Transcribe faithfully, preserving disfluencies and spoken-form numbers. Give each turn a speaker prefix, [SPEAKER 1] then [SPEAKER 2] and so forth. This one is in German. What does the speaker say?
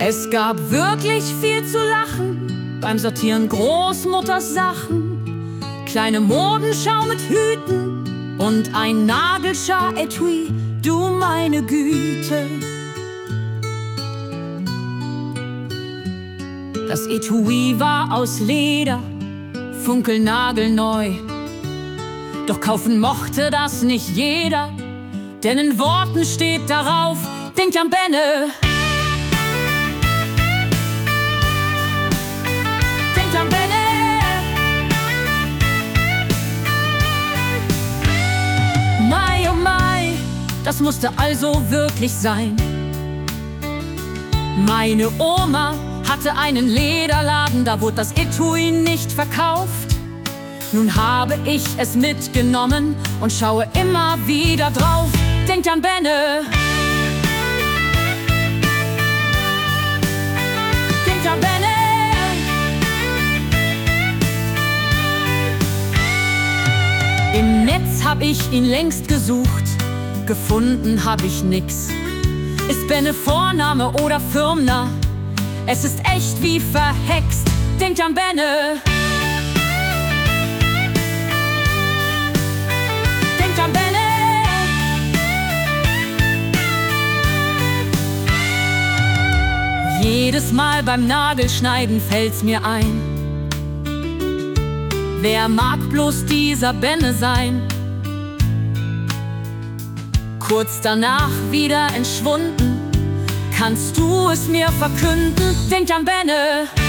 [SPEAKER 1] Es gab wirklich viel zu lachen beim Sortieren Großmutters Sachen. Kleine Modenschau mit Hüten und ein Nagelschar-Etui, du meine Güte. Das Etui war aus Leder, funkelnagelneu. Doch kaufen mochte das nicht jeder, denn in Worten steht darauf: denkt an Benne. Denkt an Benne. Mai, oh Mai, das musste also wirklich sein. Meine Oma hatte einen Lederladen, da wurde das Etui nicht verkauft. Nun habe ich es mitgenommen und schaue immer wieder drauf. Denkt an Benne. Denkt an Benne. Im Netz hab ich ihn längst gesucht, gefunden hab ich nix. Ist Benne Vorname oder Firmner? Es ist echt wie verhext. Denkt an Benne. Denkt an Benne. Jedes Mal beim Nagelschneiden fällt's mir ein: wer mag bloß dieser Benne sein? Kurz danach wieder entschwunden, kannst du es mir verkünden? Denkt an Benne.